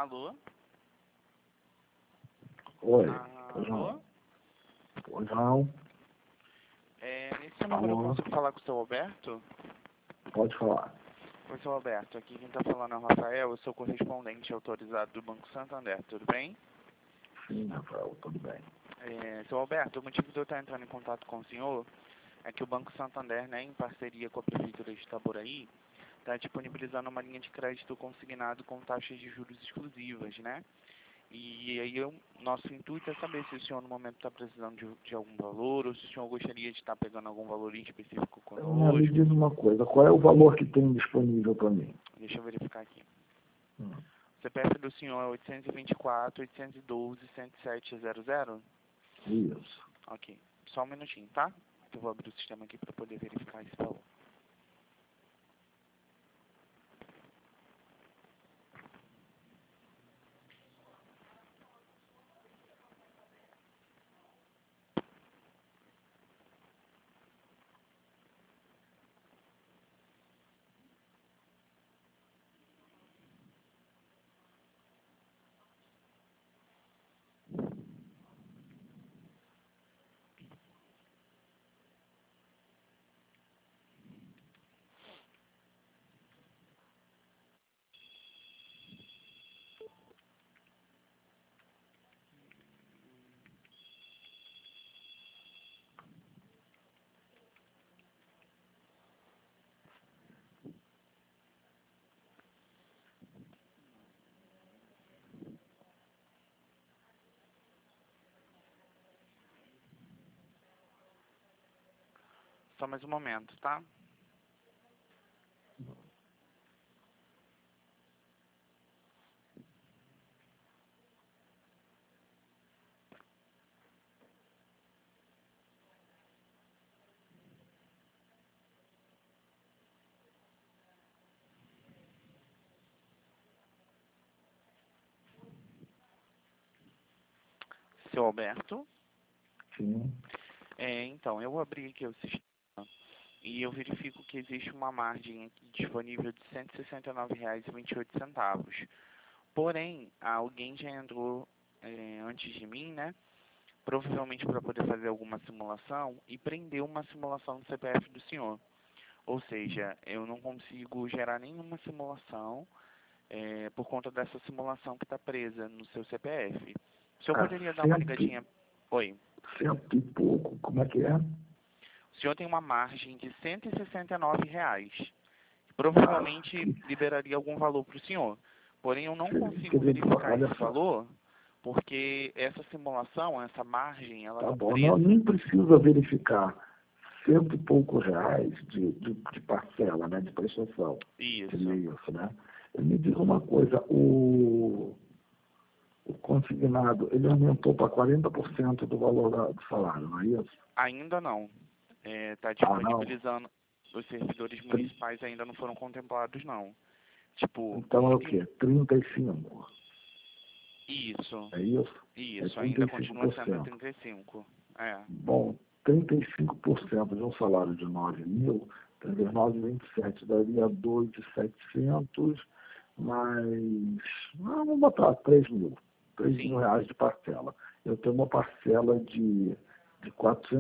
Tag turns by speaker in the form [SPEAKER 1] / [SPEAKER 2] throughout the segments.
[SPEAKER 1] Alô?
[SPEAKER 2] Oi,
[SPEAKER 1] Alô?
[SPEAKER 2] Pois não,
[SPEAKER 1] Nesse número eu
[SPEAKER 2] alô,
[SPEAKER 1] consigo falar com o seu Alberto?
[SPEAKER 2] pode falar.
[SPEAKER 1] Oi, seu Alberto. Aqui quem tá falando é o Rafael. Eu sou correspondente autorizado do Banco Santander. Tudo bem?
[SPEAKER 2] Sim, Rafael, tudo bem.
[SPEAKER 1] Seu Alberto, o motivo de eu estar entrando em contato com o senhor é que o Banco Santander, né, em parceria com a Prefeitura de Itaboraí, está disponibilizando uma linha de crédito consignado com taxas de juros exclusivas, né? E aí nosso intuito é saber se o senhor no momento está precisando de algum valor ou se o senhor gostaria de estar pegando algum valor em específico
[SPEAKER 2] Me
[SPEAKER 1] conosco.
[SPEAKER 2] diz uma coisa, qual é o valor que tem disponível para mim?
[SPEAKER 1] Deixa eu verificar aqui.
[SPEAKER 2] Hum,
[SPEAKER 1] O CPF do senhor é 824-812-10700?
[SPEAKER 2] Isso.
[SPEAKER 1] Ok. Só um minutinho, tá? Eu vou abrir o sistema aqui para poder verificar esse valor. Só mais um momento, tá? Seu Alberto?
[SPEAKER 2] Sim.
[SPEAKER 1] Então, eu abri aqui o sistema e eu verifico que existe uma margem aqui disponível de R$ 169,28. Porém, alguém já entrou antes de mim, né? Provavelmente para poder fazer alguma simulação e prendeu uma simulação do CPF do senhor. Ou seja, eu não consigo gerar nenhuma simulação por conta dessa simulação que está presa no seu CPF. O senhor poderia dar uma ligadinha? Oi.
[SPEAKER 2] Cento e pouco, como é que é?
[SPEAKER 1] O senhor tem uma margem de R$ 169. Provavelmente liberaria algum valor para o senhor. Porém, eu não consigo verificar
[SPEAKER 2] Olha
[SPEAKER 1] esse
[SPEAKER 2] só,
[SPEAKER 1] valor porque essa simulação, essa margem, ela
[SPEAKER 2] tá
[SPEAKER 1] está
[SPEAKER 2] bom,
[SPEAKER 1] presa.
[SPEAKER 2] não, nem precisa verificar cento e poucos reais de parcela, né, de prestação.
[SPEAKER 1] Isso.
[SPEAKER 2] Seria isso, né? Me diz uma coisa, o consignado, ele aumentou para 40% do valor do salário, não é isso?
[SPEAKER 1] Ainda não. Está
[SPEAKER 2] Não.
[SPEAKER 1] disponibilizando. Os servidores municipais ainda não foram contemplados, não. Tipo,
[SPEAKER 2] Então é o
[SPEAKER 1] muito.
[SPEAKER 2] quê? 35.
[SPEAKER 1] Isso.
[SPEAKER 2] É isso?
[SPEAKER 1] Isso,
[SPEAKER 2] É
[SPEAKER 1] ainda continua sendo
[SPEAKER 2] 35%.
[SPEAKER 1] 35. É.
[SPEAKER 2] Bom, 35% de um salário de 9 mil, 9,27 daria 2.700, mais, vamos botar 3 mil. 3
[SPEAKER 1] Sim.
[SPEAKER 2] mil reais de parcela. Eu tenho uma parcela de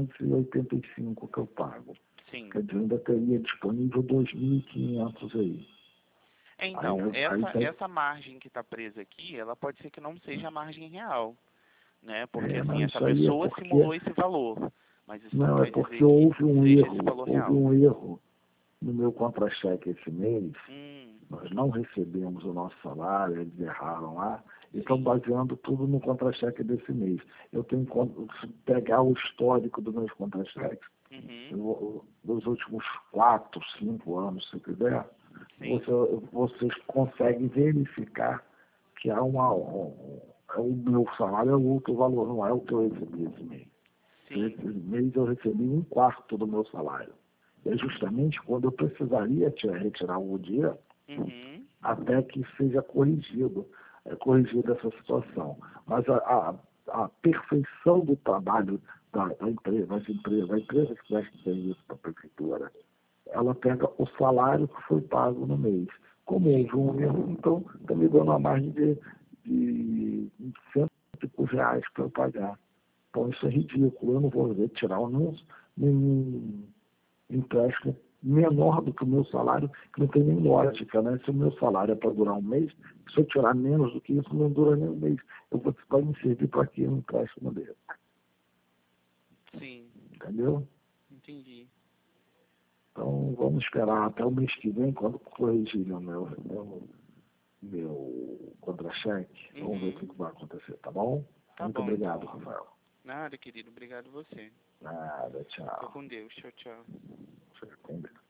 [SPEAKER 2] 485 que eu pago.
[SPEAKER 1] Sim.
[SPEAKER 2] Quer dizer, ainda teria disponível 2.500 aí.
[SPEAKER 1] Então,
[SPEAKER 2] Aí
[SPEAKER 1] essa margem que está presa aqui, ela pode ser que não seja a margem real, né? Porque
[SPEAKER 2] não,
[SPEAKER 1] assim, essa
[SPEAKER 2] isso aí é
[SPEAKER 1] pessoa
[SPEAKER 2] porque...
[SPEAKER 1] simulou esse valor, mas isso não
[SPEAKER 2] Não, é
[SPEAKER 1] quer dizer
[SPEAKER 2] porque
[SPEAKER 1] que
[SPEAKER 2] houve um
[SPEAKER 1] seja esse valor real.
[SPEAKER 2] erro no meu contra-cheque esse mês.
[SPEAKER 1] Hum,
[SPEAKER 2] Nós não recebemos o nosso salário, eles erraram lá, e estão
[SPEAKER 1] sim.
[SPEAKER 2] baseando tudo no contra-cheque desse mês. Eu tenho que pegar o histórico dos meus contra-cheques,
[SPEAKER 1] Uhum.
[SPEAKER 2] dos últimos 4, 5 anos, se quiser,
[SPEAKER 1] Sim.
[SPEAKER 2] vocês conseguem verificar que há o meu salário é outro valor, não é o que eu recebi esse mês.
[SPEAKER 1] Sim.
[SPEAKER 2] Esse mês eu recebi 1/4 do meu salário. É justamente quando eu precisaria retirar o dia,
[SPEAKER 1] Uhum.
[SPEAKER 2] até que seja corrigida essa situação. Mas a perfeição do trabalho da empresa, da empresa que presta serviço para a prefeitura, ela pega o salário que foi pago no mês. Como houve um erro, então está me dando uma margem de de R$ 100 para eu pagar. Então isso é ridículo. Eu não vou retirar nenhum empréstimo menor do que o meu salário, que não tem nem lógica, né? Se o meu salário é para durar um mês, se eu tirar menos do que isso, não dura nem um mês. Vai me servir para quê um empréstimo dele?
[SPEAKER 1] Sim.
[SPEAKER 2] Entendeu?
[SPEAKER 1] Entendi.
[SPEAKER 2] Então vamos esperar até o mês que vem, quando corrigirem o meu contra-cheque. Vamos ver o que vai acontecer, tá bom?
[SPEAKER 1] Tá
[SPEAKER 2] Muito
[SPEAKER 1] bom,
[SPEAKER 2] obrigado,
[SPEAKER 1] então.
[SPEAKER 2] Rafael.
[SPEAKER 1] Nada, querido. Obrigado você.
[SPEAKER 2] Nada,
[SPEAKER 1] Fica
[SPEAKER 2] tchau.
[SPEAKER 1] com Deus. Tchau, tchau.
[SPEAKER 2] Fica com Deus.